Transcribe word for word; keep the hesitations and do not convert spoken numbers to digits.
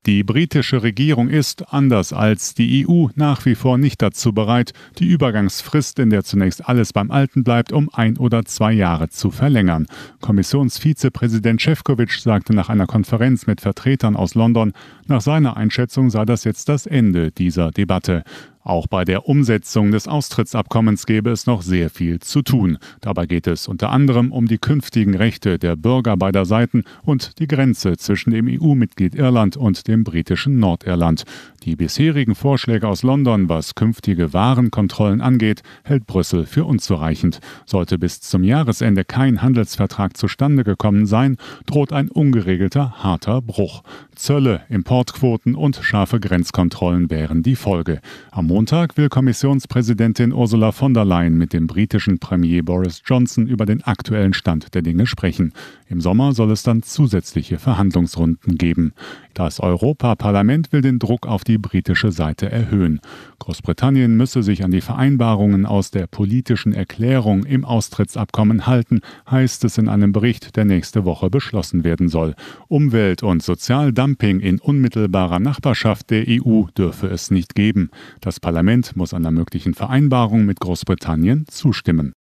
Die britische Regierung ist, anders als die E U, nach wie vor nicht dazu bereit, die Übergangsfrist, in der zunächst alles beim Alten bleibt, um ein oder zwei Jahre zu verlängern. Kommissionsvizepräsident Šefčovič sagte nach einer Konferenz mit Vertretern aus London, nach seiner Einschätzung sei das jetzt das Ende dieser Debatte. Auch bei der Umsetzung des Austrittsabkommens gäbe es noch sehr viel zu tun. Dabei geht es unter anderem um die künftigen Rechte der Bürger beider Seiten und die Grenze zwischen dem E U-Mitglied Irland und dem britischen Nordirland. Die bisherigen Vorschläge aus London, was künftige Warenkontrollen angeht, hält Brüssel für unzureichend. Sollte bis zum Jahresende kein Handelsvertrag zustande gekommen sein, droht ein ungeregelter, harter Bruch. Zölle, Importquoten und scharfe Grenzkontrollen wären die Folge. Am Montag will Kommissionspräsidentin Ursula von der Leyen mit dem britischen Premier Boris Johnson über den aktuellen Stand der Dinge sprechen. Im Sommer soll es dann zusätzliche Verhandlungsrunden geben. Das Europaparlament will den Druck auf die britische Seite erhöhen. Großbritannien müsse sich an die Vereinbarungen aus der politischen Erklärung im Austrittsabkommen halten, heißt es in einem Bericht, der nächste Woche beschlossen werden soll. Umwelt- und Sozialdumping in unmittelbarer Nachbarschaft der E U dürfe es nicht geben. Das Parlament muss einer möglichen Vereinbarung mit Großbritannien zustimmen.